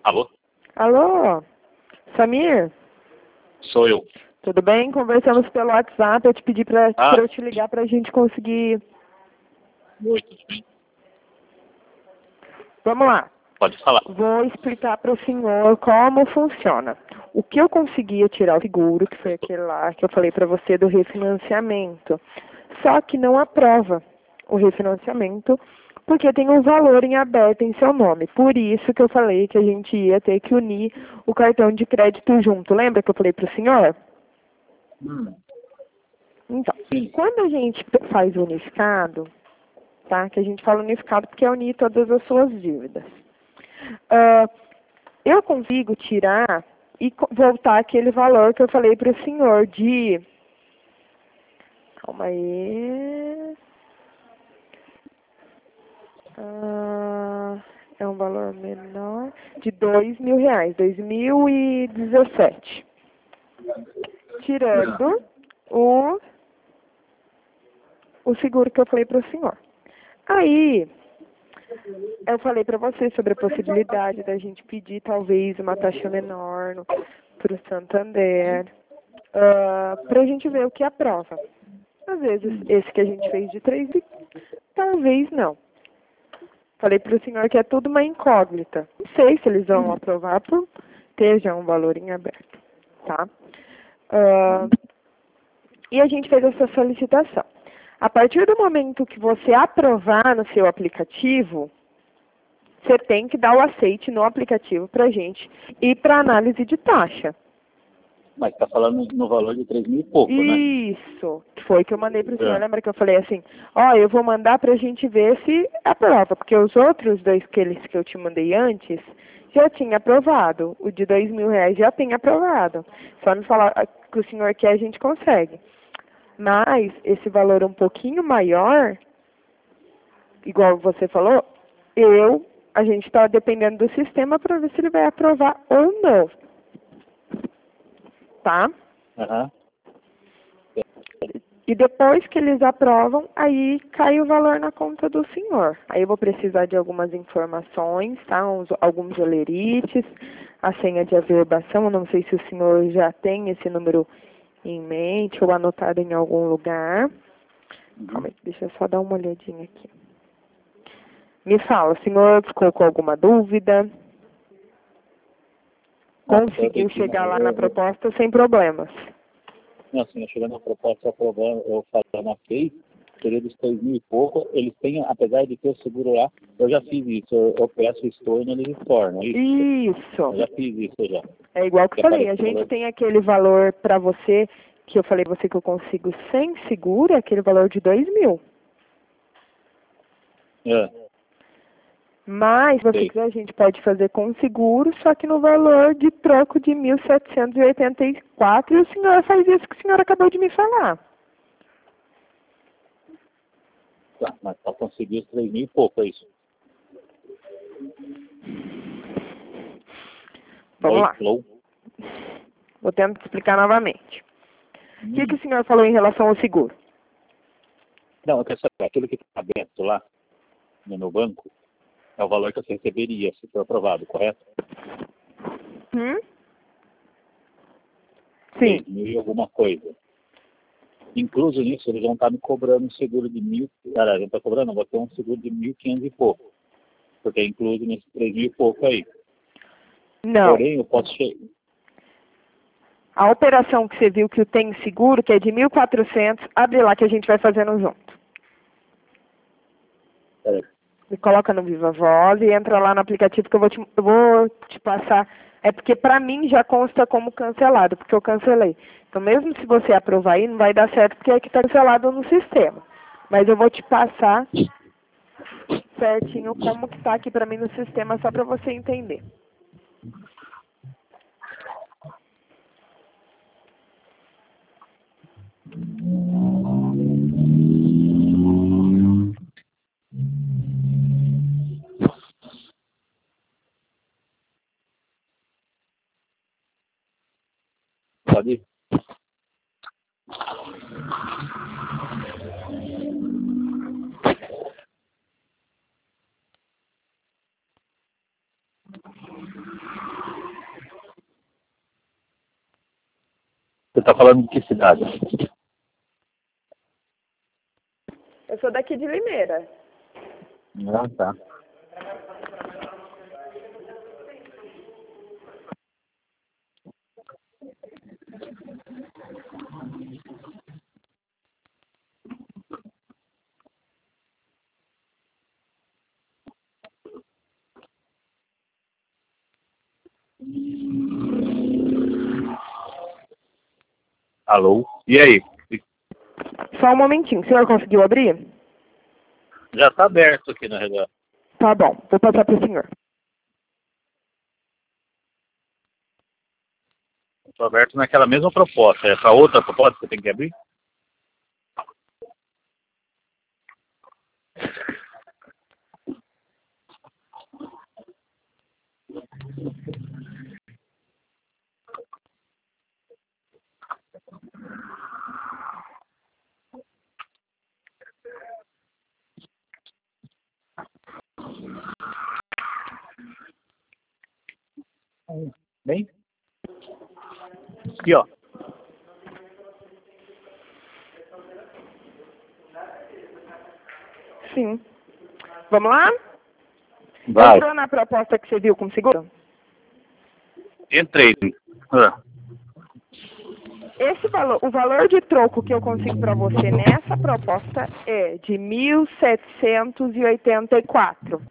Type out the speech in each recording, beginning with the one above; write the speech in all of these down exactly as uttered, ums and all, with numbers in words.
Alô? Alô? Samir? Sou eu. Tudo bem? Conversamos pelo WhatsApp. Eu te pedi para Ah. eu te ligar para a gente conseguir... Oi, tudo bem? Vamos lá. Pode falar. Vou explicar para o senhor como funciona. O que eu conseguia tirar o seguro, que foi aquele lá que eu falei para você do refinanciamento. Só que não aprova o refinanciamento, porque tem um valor em aberto em seu nome. Por isso que eu falei que a gente ia ter que unir o cartão de crédito junto. Lembra que eu falei para o senhor? Hum. Então, Sim. quando a gente faz o unificado, tá? Que a gente fala unificado porque é unir todas as suas dívidas. Uh, eu consigo tirar e voltar aquele valor que eu falei para o senhor de... Calma aí... Uh, é um valor menor de dois mil reais, dois mil e dezessete. Tirando o, o seguro que eu falei para o senhor. Aí, eu falei para você sobre a possibilidade da gente pedir talvez uma taxa menor para o Santander, uh, para a gente ver o que aprova. Às vezes, esse que a gente fez de três, talvez não. Falei para o senhor que é tudo uma incógnita. Não sei se eles vão aprovar por ter já um valor em aberto, tá? Uh, e a gente fez essa solicitação. A partir do momento que você aprovar no seu aplicativo, você tem que dar o aceite no aplicativo para a gente e para análise de taxa. Mas está falando no valor de três mil e pouco, né? Isso, foi que eu mandei para o senhor. É. Lembra que eu falei assim, ó, eu vou mandar para a gente ver se aprova, porque os outros dois aqueles que eu te mandei antes já tinha aprovado. O de dois mil reais já tem aprovado. Só me falar que o senhor quer, a gente consegue. Mas esse valor um pouquinho maior, igual você falou, eu, a gente está dependendo do sistema para ver se ele vai aprovar ou não. Tá? Aham. E depois que eles aprovam, aí cai o valor na conta do senhor. Aí eu vou precisar de algumas informações, tá? Uns, alguns olerites, a senha de averbação. Eu não sei se o senhor já tem esse número em mente ou anotado em algum lugar. Uhum. Calma aí, deixa eu só dar uma olhadinha aqui. Me fala, o senhor ficou com alguma dúvida? Conseguiu chegar lá na proposta sem problemas? Não, assim, eu chegando na proposta aprovando, eu fazendo a fez, seria dos três mil e pouco, eles têm, apesar de ter o seguro lá, eu já fiz isso, eu, eu peço o estorno, eles estornam, isso? Isso. Eu já fiz isso, já. É igual que eu Já falei, a apareceu o gente valor. tem aquele valor para você, que eu falei pra você que eu consigo sem seguro, é aquele valor de dois mil. É. Mas, se você Sei. quiser, a gente pode fazer com seguro, só que no valor de troco de mil setecentos e oitenta e quatro, e o senhor faz isso que o senhor acabou de me falar. Tá, mas para conseguir os três mil e pouco, é isso? Vamos Oi, lá. Flow. Vou tentar explicar novamente. O Hum. que, que o senhor falou em relação ao seguro? Não, eu quero saber, aquilo que está aberto lá no meu banco é o valor que você receberia se for aprovado, correto? Hum? Sim. três mil e alguma coisa. Incluso nisso, eles vão estar me cobrando um seguro de mil, cara, não está cobrando, não, vou ter um seguro de mil e quinhentos e pouco, porque é incluso nesse três mil e pouco aí. Não. Porém, eu posso chegar. A operação que você viu que tem seguro, que é de mil e quatrocentos, abre lá que a gente vai fazendo junto. Peraí. Me coloca no Viva Voz e entra lá no aplicativo que eu vou te, eu vou te passar. É porque pra mim já consta como cancelado, porque eu cancelei. Então mesmo se você aprovar aí, não vai dar certo porque é que tá cancelado no sistema. Mas eu vou te passar certinho como que tá aqui pra mim no sistema, só pra você entender. Pode ir. Você está falando de que cidade? Eu sou daqui de Limeira. Ah, tá. Alô? E aí? Só um momentinho. O senhor conseguiu abrir? Já está aberto aqui na realidade. Tá bom. Vou passar para o senhor. Estou aberto naquela mesma proposta. Essa outra proposta que você tem que abrir? Bem? Aqui, ó. Sim. Vamos lá? Vai. Entrou na proposta que você viu com seguro? Entrei. Ah. Esse valor, o valor de troco que eu consigo para você nessa proposta é de mil setecentos e oitenta e quatro.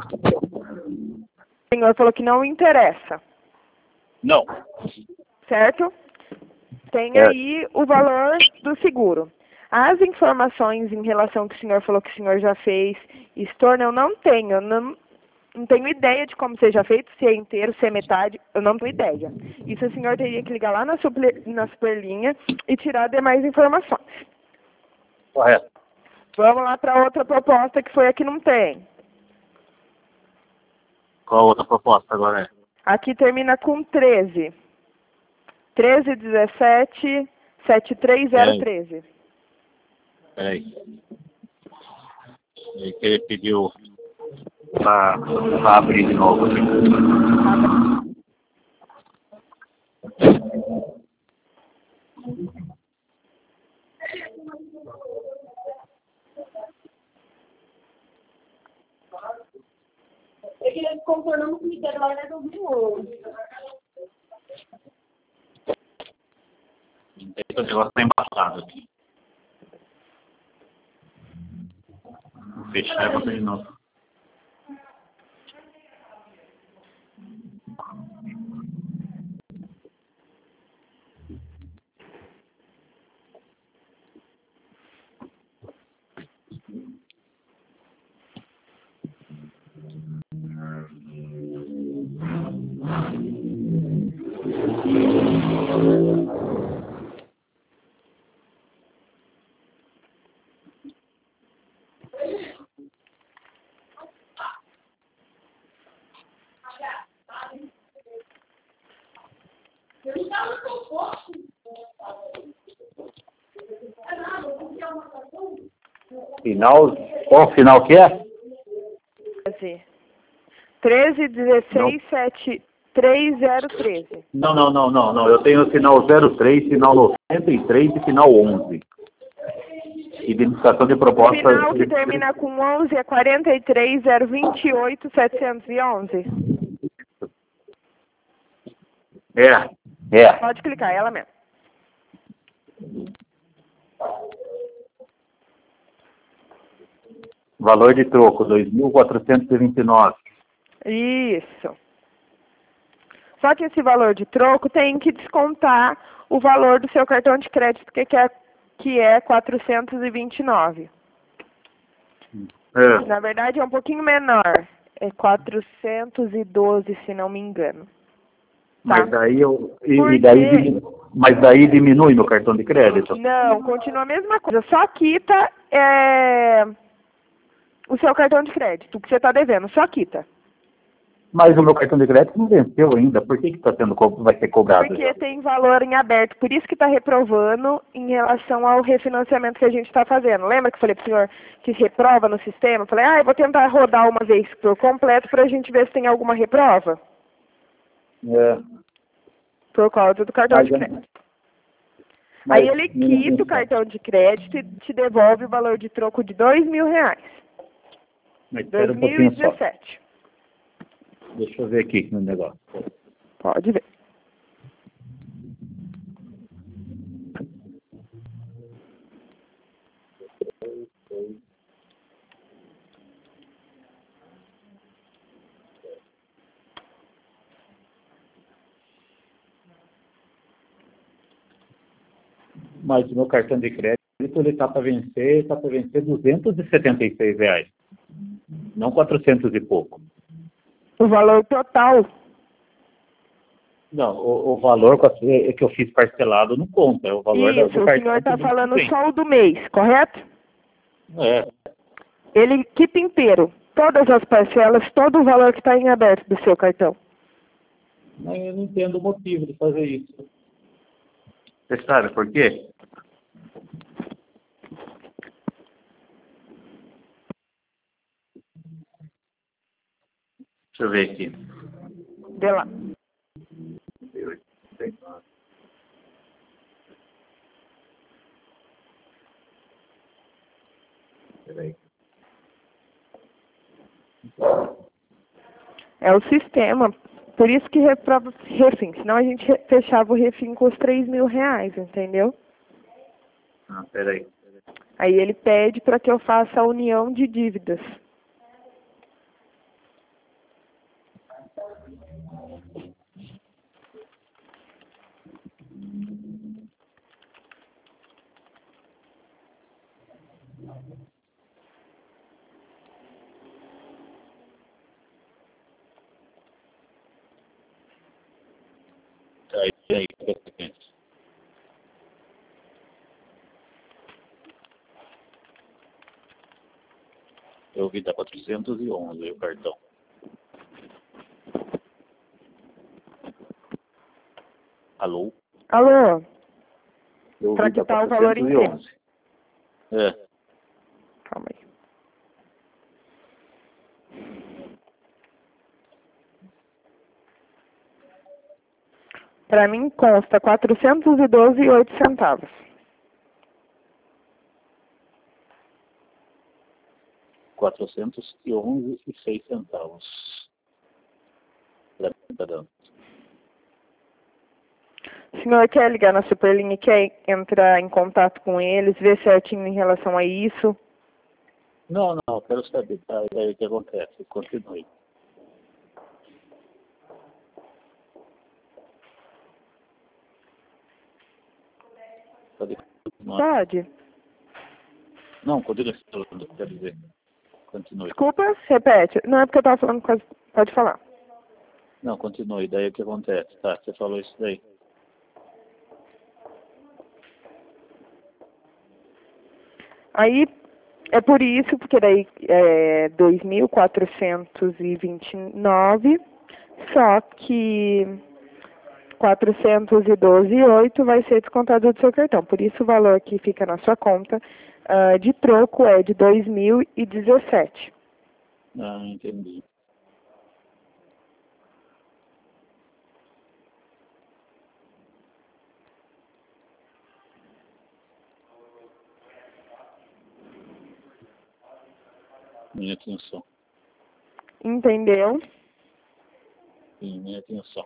O senhor falou que não interessa, Não. certo? Tem É. aí o valor do seguro. As informações em relação ao que o senhor falou que o senhor já fez, estorno, eu não tenho. Eu não, não tenho ideia de como seja feito, se é inteiro, se é metade, eu não tenho ideia. Isso o senhor teria que ligar lá na, super, na superlinha e tirar demais informações. Correto. Vamos lá para outra proposta que foi a que não tem. Qual a outra proposta agora é? Aqui termina com treze. treze, dezessete, setenta e três zero treze. Peraí. Ele que ele pediu para abrir de novo aqui. É que eles concordamos comigo, agora é do meu. Esse negócio está embaçado aqui. Vou fechar e botar de novo. Final, qual final que é? treze, dezesseis, setenta e três zero treze. Não, não, não, não, não. Eu tenho o final zero três, final noventa e três e final onze. Identificação de O proposta. final que termina com onze é quarenta e três, zero vinte e oito, setecentos e onze. É, é. Pode clicar, ela mesmo. Valor de troco, dois mil quatrocentos e vinte e nove. Isso. Só que esse valor de troco tem que descontar o valor do seu cartão de crédito, que é, que é quatrocentos e vinte e nove. É. Na verdade é um pouquinho menor. É quatrocentos e doze, se não me engano. Tá? Mas daí eu. E, Por e daí quê? diminu- mas daí diminui meu cartão de crédito. Não, continua a mesma coisa. Só quita é, o seu cartão de crédito, que você está devendo. Só quita. Mas o meu cartão de crédito não venceu ainda. Por que que tá sendo, co- vai ser cobrado? Porque já? tem valor em aberto. Por isso que está reprovando em relação ao refinanciamento que a gente está fazendo. Lembra que eu falei para o senhor que reprova no sistema? Eu falei, ah, eu vou tentar rodar uma vez por completo para a gente ver se tem alguma reprova. É. Por causa do cartão Mas, de crédito. Mas, Aí ele minha quita o atenção. cartão de crédito e te devolve o valor de troco de dois mil reais. Mas espera dois um mil e pouquinho só. dezessete. Deixa eu ver aqui no negócio. Pode ver. Mas o meu cartão de crédito, ele está para vencer, está para vencer duzentos e setenta e seis reais. Não quatrocentos e pouco. O valor total. Não, o, o valor que eu fiz parcelado não conta, é o valor do, Isso, do o cartão. senhor está que falando vem. só o do mês, correto? É, Ele quita inteiro. Todas as parcelas, todo o valor que está em aberto do seu cartão. mas eu não entendo o motivo de fazer isso. Você sabe por quê? Deixa eu ver aqui. Vê lá. Peraí. É o sistema. Por isso que reprova refim. Senão a gente re- fechava o refim com os três mil reais, entendeu? Ah, peraí. Aí ele pede para que eu faça a união de dívidas. Aí, aí, aí. Eu vi da quatrocentos e onze o cartão. Alô? Alô? Eu Pra vi da quitar o valor quatrocentos e inteiro. onze. É. Calma aí. Para mim consta quatrocentos e doze e oito centavos. quatrocentos e onze e seis centavos. Tá dando. O senhor quer ligar na Superlinha e quer entrar em contato com eles, ver certinho em relação a isso? Não, não, eu quero saber, tá? E aí o que acontece? Continue. Pode continuar. Pode. Não, continue falando, quer dizer. Continue. Desculpa, repete. Não é porque eu estava falando com as... Pode falar. Não, continue. Daí o que acontece? Tá, você falou isso daí. Aí, é por isso, porque daí é dois mil quatrocentos e vinte e nove, só que quatrocentos e doze e oito vai ser descontado do seu cartão. Por isso o valor que fica na sua conta ah, de troco é de dois mil e dezessete. Ah, entendi. Minha atenção. Entendeu? Sim, minha atenção.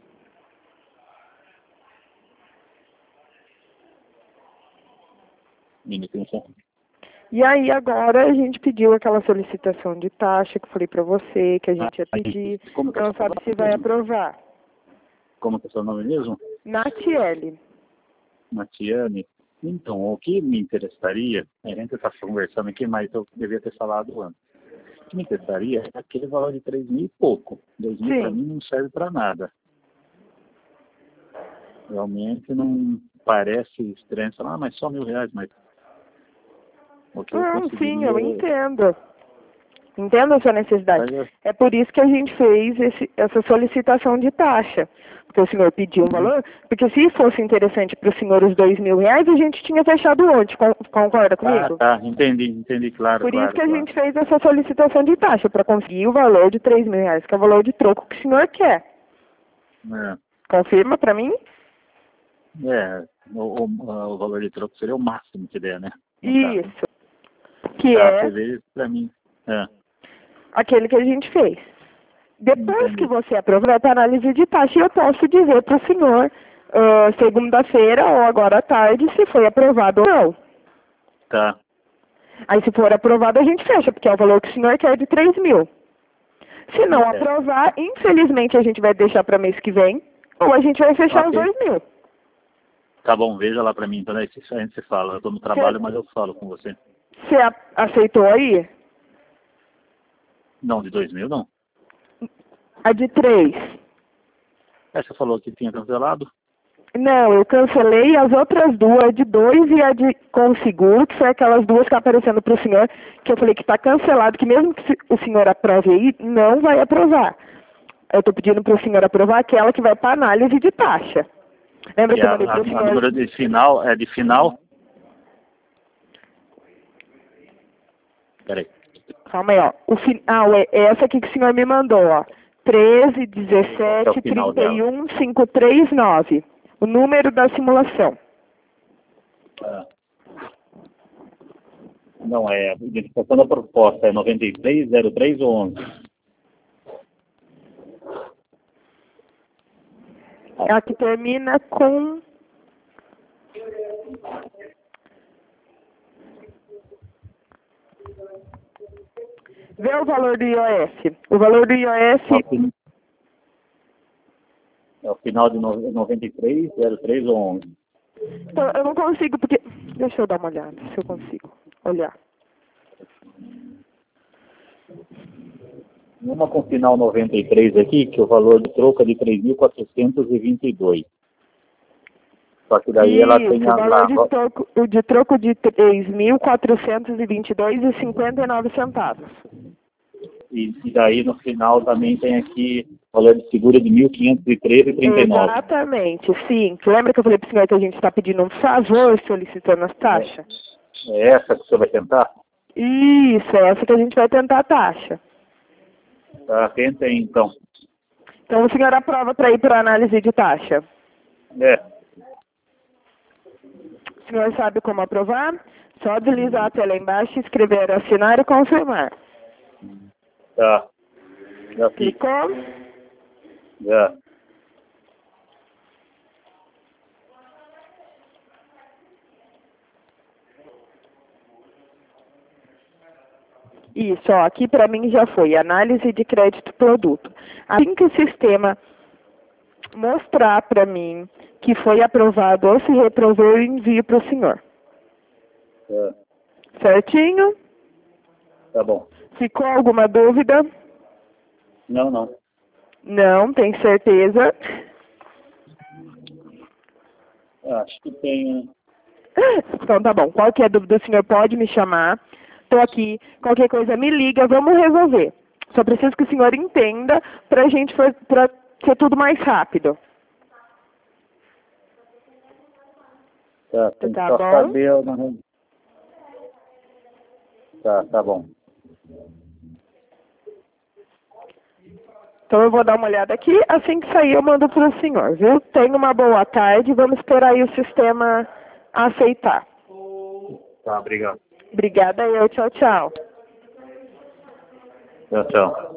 Minha atenção. E aí agora a gente pediu aquela solicitação de taxa que eu falei pra você, que a gente ia pedir, Como que é o não seu sabe nome se vai mesmo? aprovar. Como que é o seu nome mesmo? Natiele. Matiane. Então, o que me interessaria, a gente está conversando aqui, mas eu devia ter falado antes. O que me interessaria é aquele valor de três mil e pouco. dois mil para Sim. mim não serve para nada. Realmente não parece estranho falar, ah, mas só mil reais, mas o que eu Não, sim, eu conseguiria... entendo. Entendo a sua necessidade. Mas, É por isso que a gente fez esse, essa solicitação de taxa. Porque o senhor pediu um valor, porque se fosse interessante para o senhor os dois mil reais, a gente tinha fechado ontem, con- concorda ah, comigo? tá, entendi, entendi, claro, Por claro, isso que a claro. gente fez essa solicitação de taxa, para conseguir o valor de três mil reais, que é o valor de troco que o senhor quer. É. Confirma para mim? É, O, o, o valor de troco seria o máximo que der, né? Isso. Que tá, é você vê para mim. É. aquele que a gente fez. Depois Entendi. que você aprovar, vai para análise de taxa e eu posso dizer para o senhor, uh, segunda-feira ou agora à tarde, se foi aprovado ou não. Tá. Aí se for aprovado, a gente fecha, porque é o valor que o senhor quer de três mil. Se não É. aprovar, infelizmente a gente vai deixar para mês que vem, ou a gente vai fechar Ok. os dois mil. Tá bom, veja lá para mim, então aí a gente se fala. Eu tô no trabalho, mas eu falo com você. Você a- aceitou aí? Não, de dois mil não. A de três. É, você falou que tinha cancelado? Não, eu cancelei as outras duas, a de dois e a de com o seguro, que foi aquelas duas que tá aparecendo para o senhor, que eu falei que está cancelado, que mesmo que se- o senhor aprove aí, não vai aprovar. Eu estou pedindo para o senhor aprovar aquela que vai para análise de taxa. Lembra E que eu a, mandei a, para o a senhor? número de final é de final? Peraí. Calma aí, ó. O final é essa aqui que o senhor me mandou, ó. treze, Qual é dezessete, o final trinta e um, quinhentos e trinta e nove. O número da simulação. Ah. Não, é a identificação da proposta é noventa e três, zero três ou onze? É a que termina com... Vê o valor do I O F. O valor do I O F... É o fin- é o final de no- noventa e três, zero três ou onze? Então, eu não consigo, porque... Deixa eu dar uma olhada, se eu consigo olhar. Uma com final noventa e três aqui, que o valor de troco é de três mil quatrocentos e vinte e dois. Só que daí ela Isso, tem o a... valor de a troco, o de troco de três mil quatrocentos e vinte e dois reais e cinquenta e nove centavos. e, e daí no final também tem aqui o valor de seguro de mil quinhentos e treze reais e trinta e nove. Exatamente, sim. Lembra que eu falei para o senhor que a gente está pedindo um favor solicitando as taxas? É essa que você vai tentar? Isso, é essa que a gente vai tentar a taxa. Tá, tenta aí então. Então o senhor aprova para ir para análise de taxa? É, O senhor sabe como aprovar? Só deslizar a tela embaixo, escrever assinar e confirmar. tá. Já fiz. Clicou? Já. Isso, ó, aqui para mim já foi análise de crédito produto. Assim que o sistema mostrar para mim que foi aprovado ou se reprovou, eu envio para o senhor. É, Certinho? tá bom. Ficou alguma dúvida? Não, não. Não, tem certeza? Acho que tem. né? Então tá bom. Qualquer dúvida o senhor pode me chamar. Estou aqui. Qualquer coisa me liga, vamos resolver. Só preciso que o senhor entenda para a gente for, pra ser tudo mais rápido. Tá, tem que Tá só bom? saber. eu não- Tá, tá bom. Então eu vou dar uma olhada aqui. Assim que sair eu mando para o senhor, viu? Tenha uma boa tarde. Vamos esperar aí o sistema aceitar. Tá, obrigado. Obrigada eu. Tchau, tchau. Tchau, tchau.